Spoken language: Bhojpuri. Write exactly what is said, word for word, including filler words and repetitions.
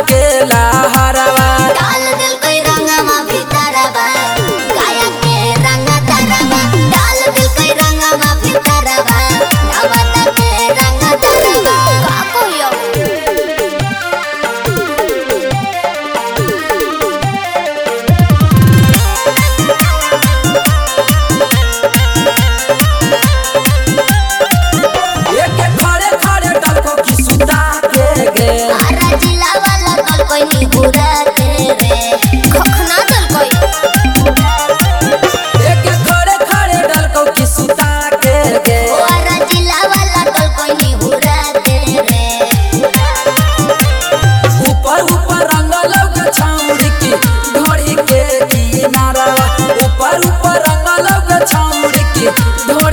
के लहरवा डाल दिल कोई रंगवा भीतरवा गाया के रंग तरवा डाल दिल कोई रंगवा भीतरवा नवता के रंग तरवा का कोयो आरा जिला वाला कल कोई नहीं बुरा तेरे खखना दल कोई एक खड़े खड़े डलको की सुता के गे आरा जिला वाला कल कोई नहीं बुरा तेरे ऊपर ऊपर रंग लग छाउड़ी की ढोड़ी के किनारा ऊपर ऊपर रंग लग छाउड़ी की ढोड़ी